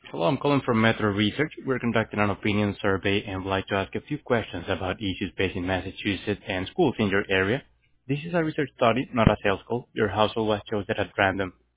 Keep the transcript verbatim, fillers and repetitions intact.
Hello, I'm calling from Metro Research. We're conducting an opinion survey and would like to ask a few questions about issues facing Massachusetts and schools in your area. This is a research study, not a sales call. Your household was chosen at random.